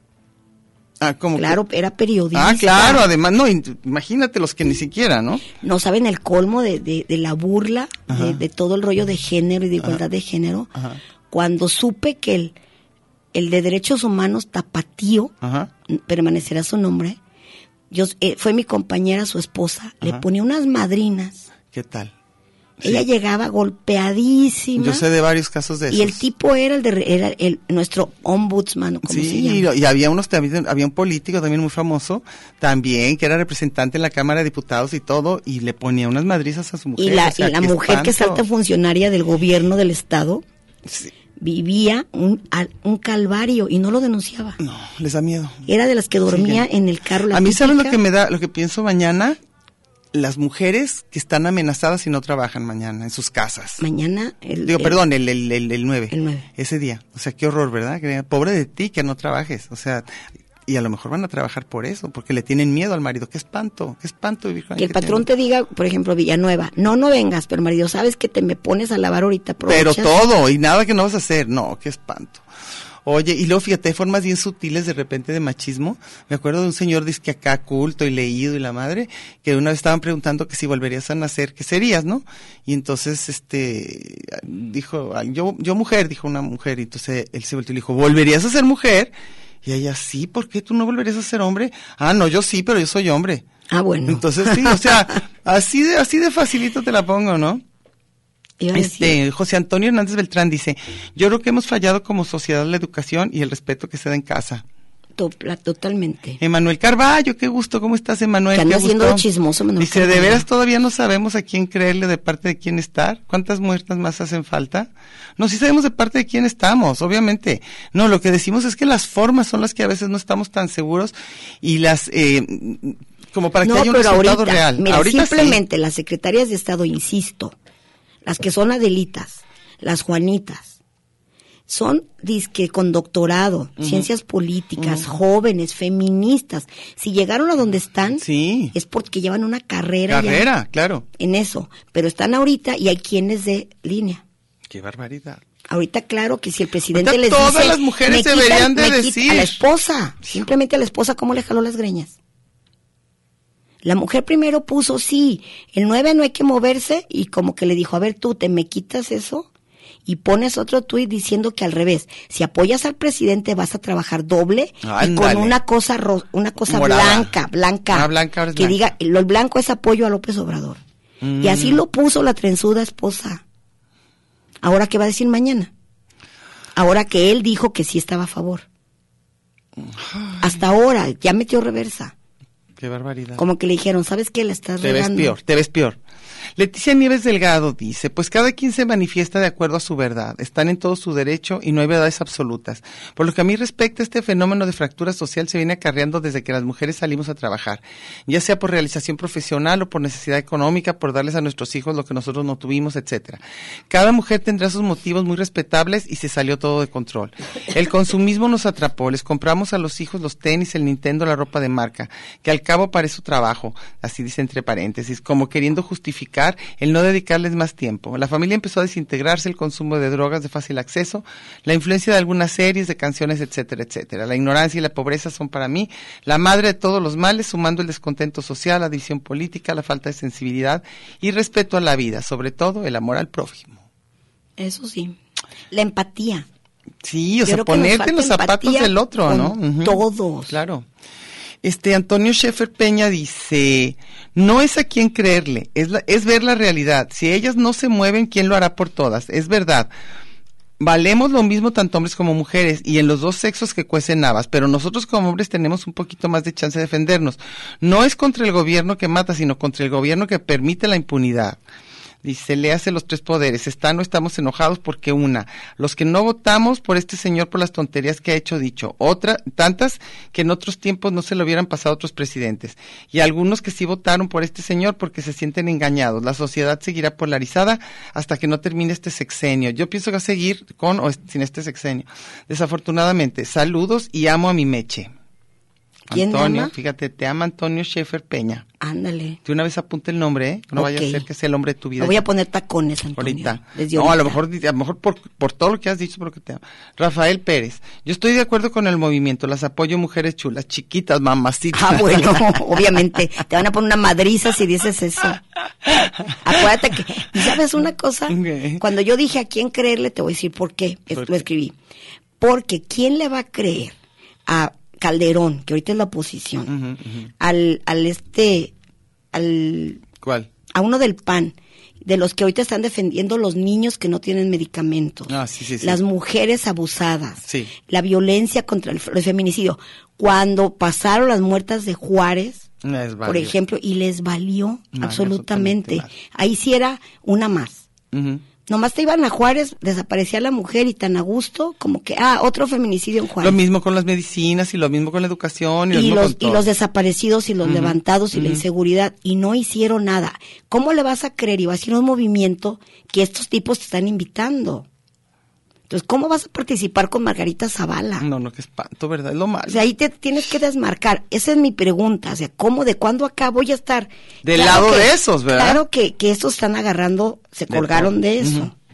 Ah, como que- Claro, era periodista. Ah, claro, además, no, in- imagínate los que ni siquiera, ¿no? No saben el colmo de, de, de la burla, Ajá. de, de todo el rollo de género y de igualdad de género. Ajá. Cuando supe que el, el de Derechos Humanos, Tapatío, Ajá. permanecerá su nombre, yo, eh, fue mi compañera, su esposa, le Ajá. ponía unas madrinas. ¿Qué tal? Ella Sí. llegaba golpeadísima. Yo sé de varios casos de esos. y el tipo era el de era el nuestro ombudsman, ¿o cómo se Sí, llama? y, y había unos también, había un político también muy famoso, también, que era representante en la Cámara de Diputados y todo, y le ponía unas madrizas a su mujer. Y la, o sea, y la qué mujer que es espanto. alta funcionaria del gobierno del estado Sí. vivía un, al- un calvario y no lo denunciaba. No, les da miedo. Era de las que dormía Sí, ya. en el carro. La A mí, ¿sabes lo típica- que me da, lo que pienso mañana? Las mujeres que están amenazadas y no trabajan mañana en sus casas. Mañana. El, Digo, el- perdón, el, el, el, el nueve. El nueve. Ese día. O sea, qué horror, ¿verdad? Que, pobre de ti que no trabajes. O sea, y a lo mejor van a trabajar por eso, porque le tienen miedo al marido. Qué espanto, qué espanto vivir con Que el alguien patrón tenga- te diga, por ejemplo, Villanueva, no, no vengas, pero marido, sabes que te me pones a lavar ahorita. Pero aprovechas. todo, y nada que no vas a hacer. No, qué espanto. Oye, y luego fíjate, hay formas bien sutiles de repente de machismo. Me acuerdo de un señor disque acá culto y leído y la madre, que una vez estaban preguntando que si volverías a nacer, ¿qué serías, no? Y entonces, este, dijo, yo, yo mujer, dijo una mujer, y entonces él se volteó y le dijo, ¿volverías a ser mujer? Y ella, sí, ¿por qué tú no volverías a ser hombre? Ah, no, yo sí, pero yo soy hombre. Ah, bueno. Entonces sí, o sea, así de, así de facilito te la pongo, ¿no? Este, José Antonio Hernández Beltrán dice, yo creo que hemos fallado como sociedad la educación y el respeto que se da en casa. Totalmente. Emanuel Carballo, qué gusto, ¿cómo estás, Emanuel? Que anda haciendo chismoso, Emanuel. Dice, ¿de veras todavía no sabemos a quién creerle, de parte de quién estar? ¿Cuántas muertas más hacen falta? No, sí sabemos de parte de quién estamos, obviamente. No, lo que decimos es que las formas son las que a veces no estamos tan seguros y las, eh, como para que no, haya un pero resultado ahorita, real. Mira, ahorita simplemente sí. Las secretarias de Estado, insisto, las que son Adelitas, las Juanitas, son disque con doctorado, uh-huh. ciencias políticas, uh-huh. jóvenes, feministas. Si llegaron a donde están, sí. es porque llevan una carrera. Carrera, ya claro. En eso, pero están ahorita y hay quienes de línea. Qué barbaridad. Ahorita, claro, que si el presidente ahorita les todas dice... las mujeres me deberían quitan, de me decir. quita a la esposa, simplemente a la esposa, ¿cómo le jaló las greñas? La mujer primero puso, sí, el nueve no hay que moverse, y como que le dijo, a ver tú, ¿te me quitas eso? Y pones otro tuit diciendo que al revés, si apoyas al presidente vas a trabajar doble, Ándale. Y con una cosa ro- una cosa Morada. blanca, blanca, ah, blanca que blanca. diga, lo blanco es apoyo a López Obrador. Mm. Y así lo puso la trenzuda esposa. ¿Ahora qué va a decir mañana? Ahora que él dijo que sí estaba a favor. Ay. Hasta ahora, ya metió reversa. Qué barbaridad. Como que le dijeron, ¿sabes qué? La estás Te regando. ves peor, te ves peor. Leticia Nieves Delgado dice, pues cada quien se manifiesta de acuerdo a su verdad, están en todo su derecho y no hay verdades absolutas. Por lo que a mí respecta, este fenómeno de fractura social se viene acarreando desde que las mujeres salimos a trabajar, ya sea por realización profesional o por necesidad económica, por darles a nuestros hijos lo que nosotros no tuvimos, etcétera. Cada mujer tendrá sus motivos muy respetables y se salió todo de control. El consumismo nos atrapó, les compramos a los hijos los tenis, el Nintendo, la ropa de marca, que al cabo parece su trabajo, así dice entre paréntesis, como queriendo justificar el no dedicarles más tiempo. La familia empezó a desintegrarse, el consumo de drogas de fácil acceso, la influencia de algunas series, de canciones, etcétera, etcétera. La ignorancia y la pobreza son para mí la madre de todos los males, sumando el descontento social, la división política, la falta de sensibilidad y respeto a la vida, sobre todo el amor al prójimo. Eso sí, la empatía. Sí, o Yo sea, ponerte en los zapatos del otro, ¿no? Uh-huh. Todos. Claro. Este, Antonio Schaeffer Peña dice, no es a quién creerle, es, la, es ver la realidad. Si ellas no se mueven, ¿quién lo hará por todas? Es verdad. Valemos lo mismo tanto hombres como mujeres y en los dos sexos que cuecen habas, pero nosotros como hombres tenemos un poquito más de chance de defendernos. No es contra el gobierno que mata, sino contra el gobierno que permite la impunidad. Dice, léase los tres poderes, está, no estamos enojados porque una, los que no votamos por este señor por las tonterías que ha hecho dicho, otra, tantas que en otros tiempos no se lo hubieran pasado a otros presidentes, y algunos que sí votaron por este señor porque se sienten engañados. La sociedad seguirá polarizada hasta que no termine este sexenio. Yo pienso que va a seguir con o sin este sexenio. Desafortunadamente, saludos y amo a mi Meche. ¿Quién Antonio, ama? Fíjate, te ama Antonio Schaeffer Peña. Ándale. De una vez apunta el nombre, ¿eh? No Okay. vaya a ser que sea el hombre de tu vida. Me voy a poner tacones, Antonio. Ahorita. Desde No, ahorita. a lo mejor, a lo mejor por, por todo lo que has dicho, por lo que te amo. Rafael Pérez, yo estoy de acuerdo con el movimiento, las apoyo, mujeres chulas, chiquitas, mamacitas. Ah, bueno, obviamente. Te van a poner una madriza si dices eso. Acuérdate que, ¿y sabes una cosa? Okay. Cuando yo dije a quién creerle, te voy a decir por qué. ¿Por Lo qué? escribí. Porque ¿quién le va a creer a Calderón, que ahorita es la oposición, Uh-huh, uh-huh. al, al este, al, ¿Cuál? a uno del P A N, de los que ahorita están defendiendo los niños que no tienen medicamentos, Ah, sí, sí, sí. las mujeres abusadas, Sí. la violencia contra el, el feminicidio? Cuando pasaron las muertas de Juárez, No es por válido. ejemplo, y les valió No, absolutamente. absolutamente nada. Ahí sí era una más. Uh-huh. Nomás te iban a Juárez, desaparecía la mujer y tan a gusto como que, ah, otro feminicidio en Juárez. Lo mismo con las medicinas y lo mismo con la educación. Y, lo Y mismo los, con todo. y los desaparecidos y los Ujú, levantados y la ujú. inseguridad, y no hicieron nada. ¿Cómo le vas a creer? Y va a ser un movimiento que estos tipos te están invitando. Entonces, ¿cómo vas a participar con Margarita Zavala? No, no, qué espanto, ¿verdad? Es lo malo. O sea, ahí te tienes que desmarcar. Esa es mi pregunta. O sea, ¿cómo, de cuándo acá voy a estar? Del Claro lado que- de esos, ¿verdad? Claro que, que estos están agarrando, se De colgaron todo. de eso. Ujú.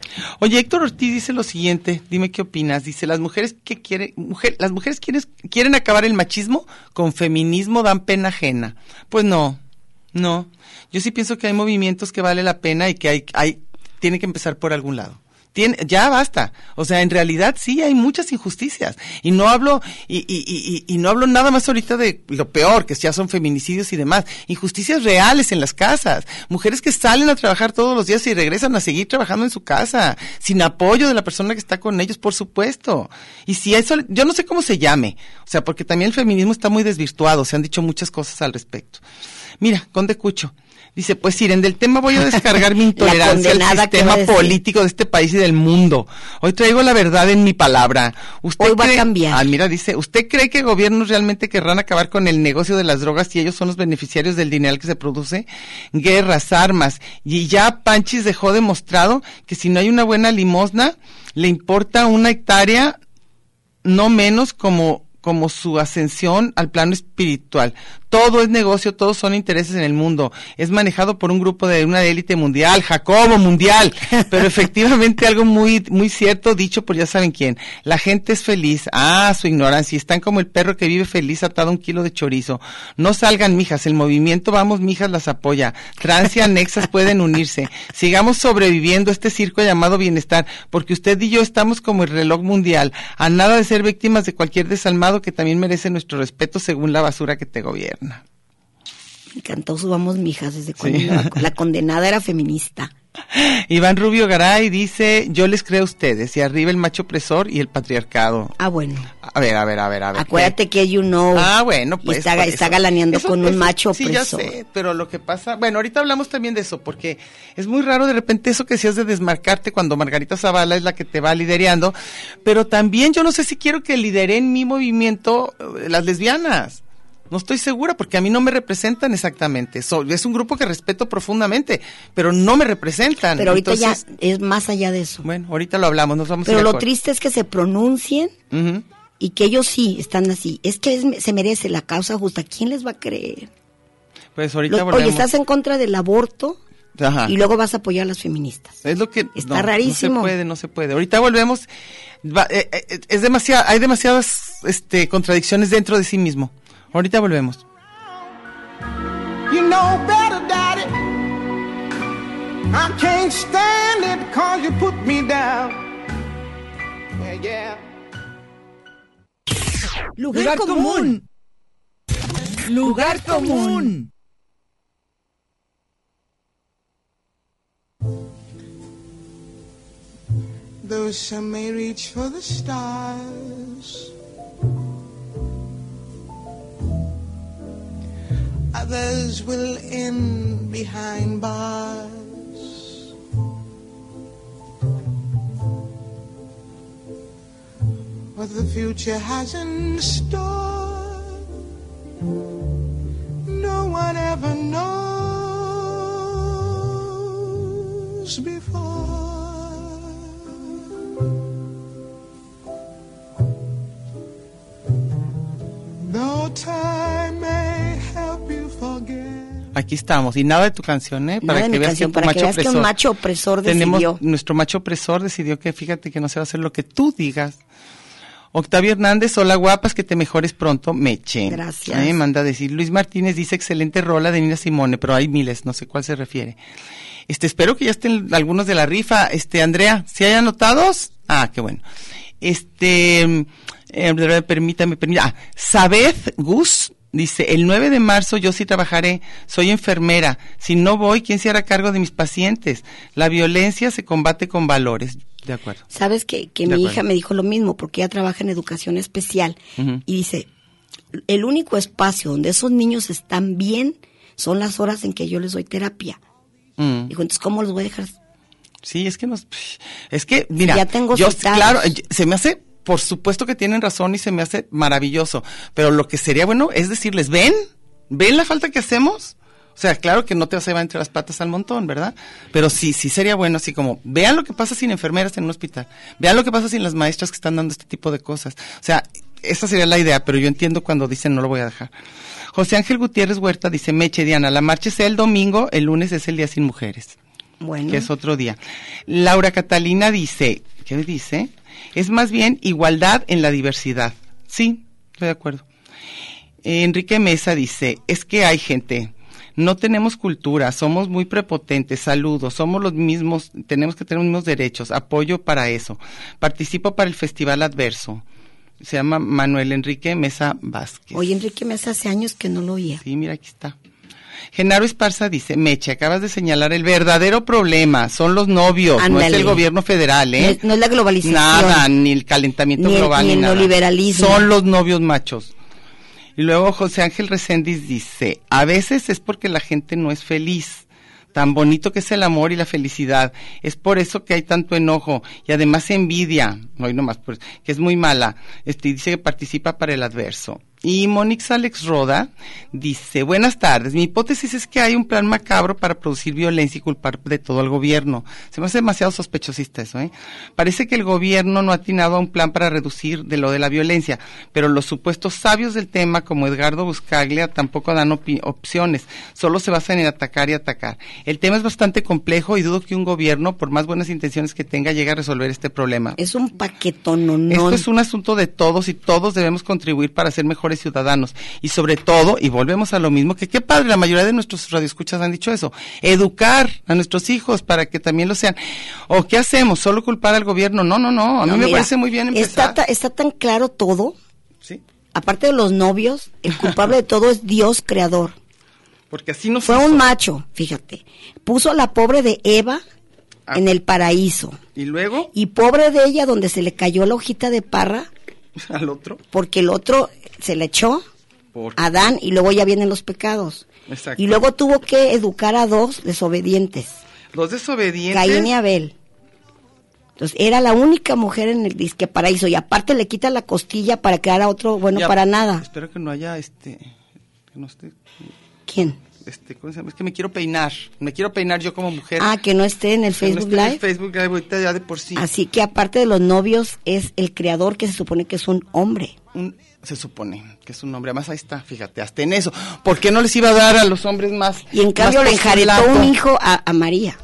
Oye, Héctor Ortiz dice lo siguiente, dime qué opinas. Dice, las mujeres que quieren, mujer, las mujeres quieren, quieren acabar el machismo con feminismo, dan pena ajena. Pues no, no. Yo sí pienso que hay movimientos que vale la pena y que hay, hay, tiene que empezar por algún lado. Tiene, ya basta. O sea, en realidad sí hay muchas injusticias. Y no hablo, y, y, y, y no hablo nada más ahorita de lo peor, que ya son feminicidios y demás. Injusticias reales en las casas. Mujeres que salen a trabajar todos los días y regresan a seguir trabajando en su casa, sin apoyo de la persona que está con ellos, por supuesto. Y si eso, yo no sé cómo se llame. O sea, porque también el feminismo está muy desvirtuado. Se han dicho muchas cosas al respecto. Mira, Conde Cucho. Dice, pues Siren, del tema voy a descargar mi intolerancia al sistema político de este país y del mundo. Hoy traigo la verdad en mi palabra. ¿Usted Hoy va cree, a cambiar. Ah, mira, dice, ¿usted cree que gobiernos realmente querrán acabar con el negocio de las drogas y ellos son los beneficiarios del dinero que se produce? Guerras, armas. Y ya Panchis dejó demostrado que si no hay una buena limosna, le importa una hectárea, no menos como, como su ascensión al plano espiritual. Todo es negocio, todos son intereses en el mundo. Es manejado por un grupo de una élite mundial, Jacobo mundial. Pero efectivamente algo muy muy cierto, dicho por ya saben quién. La gente es feliz. Ah, su ignorancia. Están como el perro que vive feliz atado a un kilo de chorizo. No salgan, mijas. El movimiento Vamos, mijas, las apoya. Trans y anexas pueden unirse. Sigamos sobreviviendo este circo llamado bienestar, porque usted y yo estamos como el reloj mundial. A nada de ser víctimas de cualquier desalmado que también merece nuestro respeto según la basura que te gobierna. Me encantó su Vamos, mijas, desde cuando sí. la, la condenada era feminista. Iván Rubio Garay dice, yo les creo a ustedes, y arriba el macho opresor y el patriarcado. Ah, bueno. A ver, a ver, a ver, a ver. Acuérdate ¿qué? que you know. Ah, bueno, pues. Está, está galaneando eso, con eso, un macho sí, opresor. Sí, ya sé, pero lo que pasa, bueno, ahorita hablamos también de eso, porque es muy raro de repente eso que decías de desmarcarte cuando Margarita Zavala es la que te va lidereando, pero también yo no sé si quiero que lidere en mi movimiento eh, las lesbianas. No estoy segura porque a mí no me representan exactamente. So, es un grupo que respeto profundamente, pero no me representan. Pero ahorita Entonces, ya es más allá de eso. Bueno, ahorita lo hablamos, nos vamos Pero a lo triste es que se pronuncien uh-huh. y que ellos sí están así. Es que es, se merece la causa justa. ¿Quién les va a creer? Pues ahorita lo, volvemos. Oye, estás en contra del aborto. Ajá. Y luego vas a apoyar a las feministas. Es lo que está no, rarísimo. No se puede, no se puede. Ahorita volvemos. Va, eh, eh, es demasiado, hay demasiadas este, contradicciones dentro de sí mismo. Ahorita volvemos. You know better, daddy. I can't stand it cause you put me down. Yeah, yeah. Lugar, Lugar común. Lugar común. Though some may reach for the stars, others will end behind bars. What the future has in store, no one ever knows before. No time may help you forget. Aquí estamos, y nada de tu canción, ¿eh? Para, que veas, canción, que, para que veas que un macho opresor decidió. Tenemos, nuestro macho opresor decidió que fíjate que no se va a hacer lo que tú digas. Octavio Hernández, hola guapas, que te mejores pronto, Meche. Gracias. Me manda a decir. Luis Martínez dice, excelente rola de Nina Simone, pero hay miles, no sé cuál se refiere. Este, espero que ya estén algunos de la rifa. Este, Andrea, ¿sí hay anotados? Ah, qué bueno. Este, eh, permítame, permítame. Ah, Sabeth Gus dice, el nueve de marzo yo sí trabajaré, soy enfermera. Si no voy, ¿quién se hará cargo de mis pacientes? La violencia se combate con valores. De acuerdo. Sabes que, que mi acuerdo. hija me dijo lo mismo, porque ella trabaja en educación especial, uh-huh. y dice, el único espacio donde esos niños están bien son las horas en que yo les doy terapia. Uh-huh. Dijo, entonces, ¿cómo los voy a dejar? Sí, es que nos, es que, mira, ya tengo yo, citados. claro, se me hace, por supuesto que tienen razón y se me hace maravilloso, pero lo que sería bueno es decirles, ¿ven? ¿Ven la falta que hacemos? O sea, claro que no te vas a llevar entre las patas al montón, ¿verdad? Pero sí, sí sería bueno, así como, vean lo que pasa sin enfermeras en un hospital, vean lo que pasa sin las maestras que están dando este tipo de cosas. O sea, esa sería la idea, pero yo entiendo cuando dicen no lo voy a dejar. José Ángel Gutiérrez Huerta dice, Meche, Diana, la marcha es el domingo, el lunes es el día sin mujeres. Bueno. Que es otro día. Laura Catalina dice, ¿qué dice? Es más bien igualdad en la diversidad. Sí, estoy de acuerdo. Eh, Enrique Mesa dice, es que hay gente, no tenemos cultura, somos muy prepotentes, saludos, somos los mismos, tenemos que tener los mismos derechos, apoyo para eso. Participo para el Festival Adverso. Se llama Manuel Enrique Mesa Vázquez. Oye, Enrique Mesa, hace años que no lo oía. Sí, mira, aquí está. Genaro Esparza dice, Meche, acabas de señalar el verdadero problema, son los novios, Ándale. no es el gobierno federal, ¿eh? No es, no es la globalización. Nada, ni el calentamiento ni el, global, ni el ni nada. neoliberalismo. Son los novios machos. Y luego José Ángel Reséndiz dice, a veces es porque la gente no es feliz, tan bonito que es el amor y la felicidad, es por eso que hay tanto enojo, y además envidia, hoy nomás, pues, que es muy mala, este, dice que participa para el adverso. Y Monix Alex Roda dice, buenas tardes, mi hipótesis es que hay un plan macabro para producir violencia y culpar de todo al gobierno. Se me hace demasiado sospechosista eso, ¿eh? Parece que el gobierno no ha atinado a un plan para reducir de lo de la violencia, pero los supuestos sabios del tema, como Edgardo Buscaglia, tampoco dan opi- opciones, solo se basan en atacar y atacar. El tema es bastante complejo y dudo que un gobierno, por más buenas intenciones que tenga, llegue a resolver este problema. Es un paquetón. Esto es un asunto de todos y todos debemos contribuir para ser mejores ciudadanos y sobre todo, y volvemos a lo mismo, que qué padre, la mayoría de nuestros radioescuchas han dicho eso, educar a nuestros hijos para que también lo sean. ¿O qué hacemos? ¿Solo culpar al gobierno? No, no, no, a No, mí me mira, parece muy bien empezar. Está, ta- está tan claro todo, Sí, aparte de los novios, el culpable de todo es Dios creador. porque así nos Fue hizo. un macho, fíjate, puso a la pobre de Eva Ah. en el paraíso, Y luego, y pobre de ella donde se le cayó la hojita de parra, al otro. porque el otro se le echó, Porque- Adán, y luego ya vienen los pecados. Exacto. Y luego tuvo que educar a dos desobedientes, Los desobedientes. Caín y Abel. Entonces, era la única mujer en el disque paraíso, y aparte le quita la costilla para crear a otro bueno Ya, para nada. Espero que no haya este. Que no esté. ¿Quién? Este, ¿cómo se llama? Es que me quiero peinar. Me quiero peinar yo como mujer. Ah, que no esté en el Que no Facebook esté en el Live. Facebook Live ahorita ya de por sí. Así que aparte de los novios, es el creador que se supone que es un hombre. Un- se supone que es un hombre, además ahí está, fíjate, hasta en eso. ¿Por qué no les iba a dar a los hombres más? Y en cambio más le enjaretó postulado? un hijo a, a María.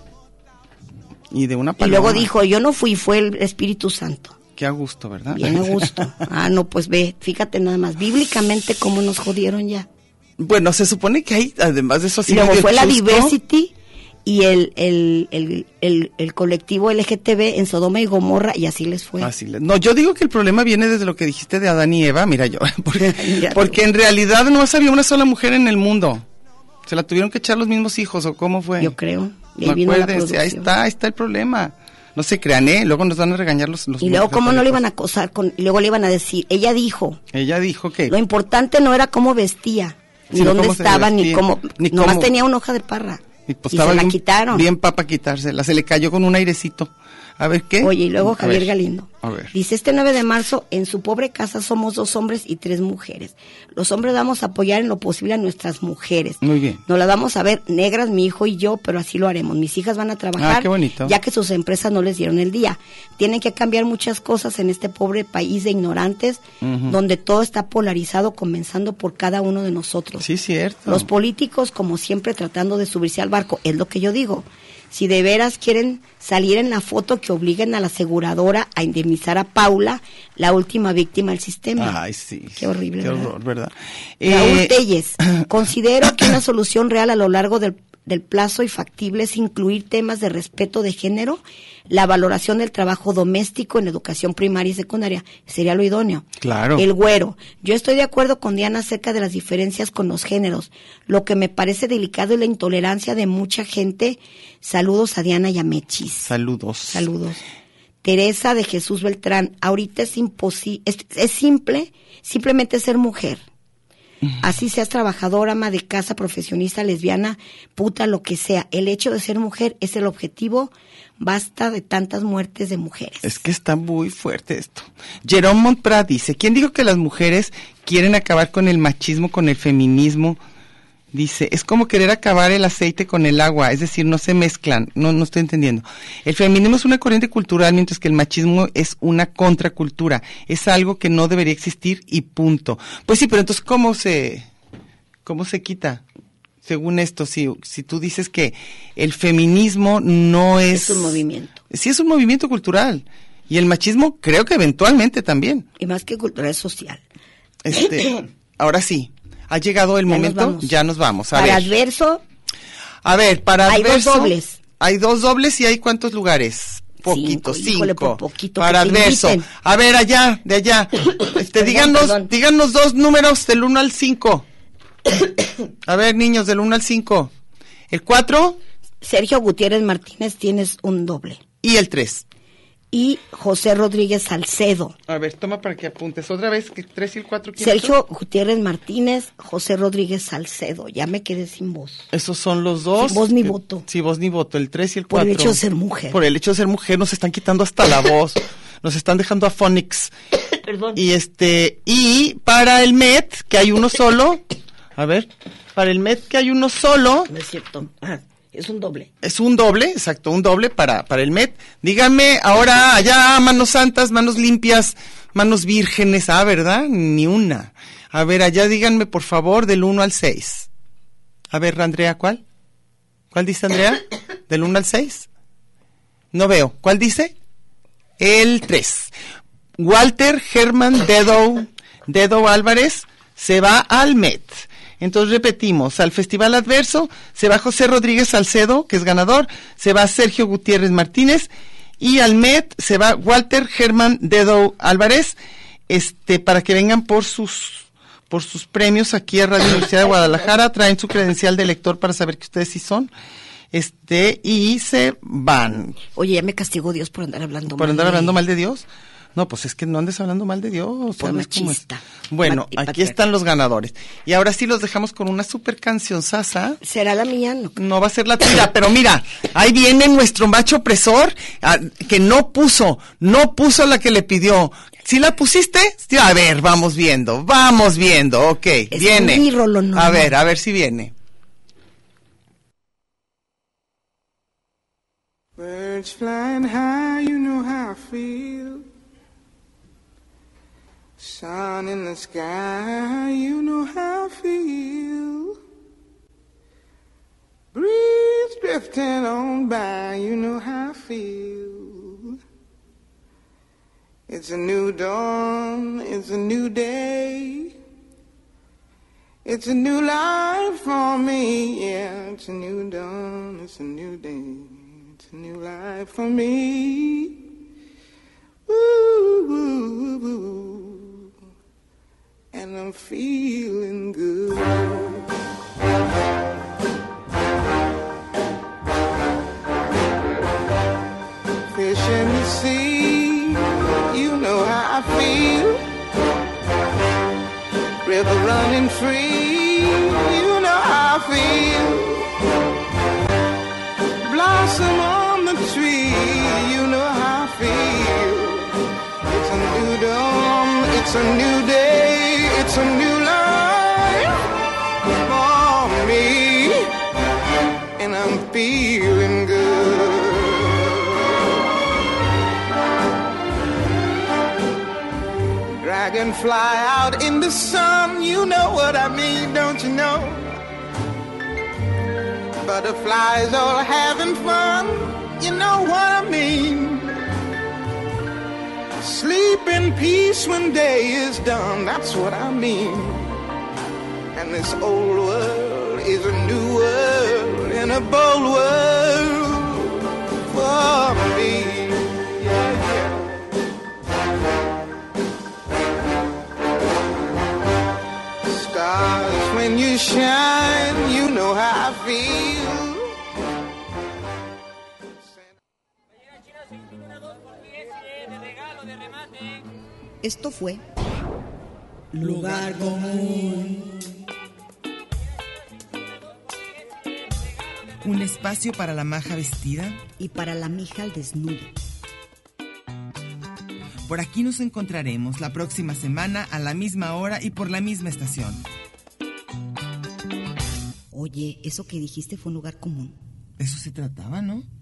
Y de una Y paloma. luego dijo, yo no fui, fue el Espíritu Santo. Qué a gusto, ¿verdad? Bien a gusto. Ah, no, pues ve, fíjate nada más, bíblicamente cómo nos jodieron ya. Bueno, se supone que hay, además de eso, así Y luego medio fue la chusco. Diversity y el, el, el, el, el colectivo L G T B en Sodoma y Gomorra, y así les fue. Así le- no, yo digo que el problema viene desde lo que dijiste de Adán y Eva, mira yo, porque, Mira. porque en realidad no había una sola mujer en el mundo. Se la tuvieron que echar los mismos hijos, ¿o cómo fue? Yo creo. Y ahí No vino la acuérdense, ahí producción. está, ahí está el problema. No se crean, ¿eh? Luego nos van a regañar los... los Y luego cómo no le iban a católicos. acosar, con, y luego le iban a decir, ella dijo, Ella dijo que... lo importante no era cómo vestía, ni Sino dónde cómo se estaba, ni vestía, cómo, ni nomás cómo- tenía una hoja de parra. Y, pues, y estaba se la bien, quitaron. bien papa quitársela, se le cayó con un airecito. A ver, ¿qué? Oye, y luego A Javier ver, Galindo. A ver. Dice, este nueve de marzo, en su pobre casa somos dos hombres y tres mujeres. Los hombres vamos a apoyar en lo posible a nuestras mujeres. Muy bien. Nos las vamos a ver negras, mi hijo y yo, pero así lo haremos. Mis hijas van a trabajar, Ah, qué bonito. ya que sus empresas no les dieron el día. Tienen que cambiar muchas cosas en este pobre país de ignorantes, Ujú. donde todo está polarizado, comenzando por cada uno de nosotros. Sí, cierto. Los políticos, como siempre, tratando de subirse al barco, es lo que yo digo. Si de veras quieren salir en la foto, que obliguen a la aseguradora a indemnizar a Paula, la última víctima del sistema. Ay, sí. Qué horrible, Qué ¿verdad? horror, ¿verdad? Raúl Eh, Telles, considero que una solución real a lo largo del, del plazo y factible es incluir temas de respeto de género, la valoración del trabajo doméstico en educación primaria y secundaria, sería lo idóneo. Claro. El güero, yo estoy de acuerdo con Diana acerca de las diferencias con los géneros. Lo que me parece delicado es la intolerancia de mucha gente. Saludos a Diana y a Mechis. Saludos. Saludos. Teresa de Jesús Beltrán, ahorita es imposible, es, es simple, simplemente ser mujer. Así seas trabajadora, ama de casa, profesionista, lesbiana, puta, lo que sea. El hecho de ser mujer es el objetivo. Basta de tantas muertes de mujeres. Es que está muy fuerte esto. Jerome Montprat dice, ¿quién dijo que las mujeres quieren acabar con el machismo, con el feminismo? Dice, es como querer acabar el aceite con el agua, es decir, no se mezclan. No, no estoy entendiendo. El feminismo es una corriente cultural, mientras que el machismo es una contracultura. Es algo que no debería existir y punto. Pues sí, pero entonces, ¿cómo se, cómo se quita? Según esto, sí, si tú dices que el feminismo no es... Es un movimiento. Sí, es un movimiento cultural. Y el machismo creo que eventualmente también. Y más que cultural, es social. Este, ahora sí, ha llegado el Ya momento, nos ya nos vamos. A Para ver. adverso, A ver, para hay adverso, dos dobles. Hay dos dobles y hay ¿cuántos lugares? Poquito, Cinco, cinco. híjole, por poquito, para que te adverso. inviten. A ver, allá, de allá. Este, Perdón, díganos, perdón. díganos dos números del uno al cinco. A ver, niños, del uno al cinco. El cuatro Sergio Gutiérrez Martínez tienes un doble. y el tres. Y José Rodríguez Salcedo. A ver, toma para que apuntes. Otra vez, que tres y el cuatro. Sergio Gutiérrez Martínez, José Rodríguez Salcedo. Ya me quedé sin voz. Esos son los dos. Sin voz ni Eh, voto. Sin voz ni voto, el tres y el Por cuatro. el hecho de ser mujer. Por el hecho de ser mujer nos están quitando hasta la voz. Nos están dejando afónix. Perdón. Y este, y para el M E T, que hay uno solo. A ver, para el M E T que hay uno solo. No es cierto. Ah, es un doble. Es un doble, exacto, un doble para, para el M E T. Díganme ahora, allá, manos santas, manos limpias, manos vírgenes. Ah, ¿verdad? Ni una. A ver, allá díganme, por favor, del uno al seis. A ver, Andrea, ¿cuál? ¿Cuál dice Andrea? ¿Del uno al seis? No veo. ¿Cuál dice? El tres. Walter Germán Dedo, Dedo Álvarez se va al M E T. Entonces repetimos, al Festival Adverso se va José Rodríguez Salcedo, que es ganador, se va Sergio Gutiérrez Martínez, y al M E T se va Walter Germán Dedo Álvarez, este, para que vengan por sus, por sus premios aquí a Radio Universidad de Guadalajara, traen su credencial de lector para saber que ustedes sí son, este, y se van. Oye, ya me castigó Dios por andar hablando ¿Por mal. andar de- hablando mal de Dios? No, pues es que no andes hablando mal de Dios. Por ¿sabes cómo es? machista. Bueno, Ma- y aquí patriarcal. están los ganadores. Y ahora sí los dejamos con una super canción, Sasa. ¿Será la mía? No. No va a ser la tuya, pero mira, ahí viene nuestro macho opresor, ah, que no puso, no puso la que le pidió. ¿Sí la pusiste? Sí, a ver, vamos viendo, vamos viendo, ok, Es viene. mi rolonón. A ver, a ver si viene. Birds flying high, you know how I feel. Sun in the sky, you know how I feel. Breeze drifting on by, you know how I feel. It's a new dawn, it's a new day. It's a new life for me, yeah. It's a new dawn, it's a new day. It's a new life for me. Woo, woo, woo. And I'm feeling good. Fish in the sea, you know how I feel. River running free, you know how I feel. Blossom on the tree, you know how I feel. It's a new dawn, it's a new day, it's a new life for me, and I'm feeling good. Dragonfly out in the sun, you know what I mean, don't you know? Butterflies all having fun, you know what I mean. Sleep in peace when day is done, that's what I mean. And this old world is a new world, and a bold world for me. Yeah, yeah. Stars, when you shine, you know how I feel. Esto fue Lugar Común. Un espacio para la maja vestida. Y para la mija al desnudo. Por aquí nos encontraremos la próxima semana a la misma hora y por la misma estación. Oye, eso que dijiste fue un lugar común. Eso se trataba, ¿no?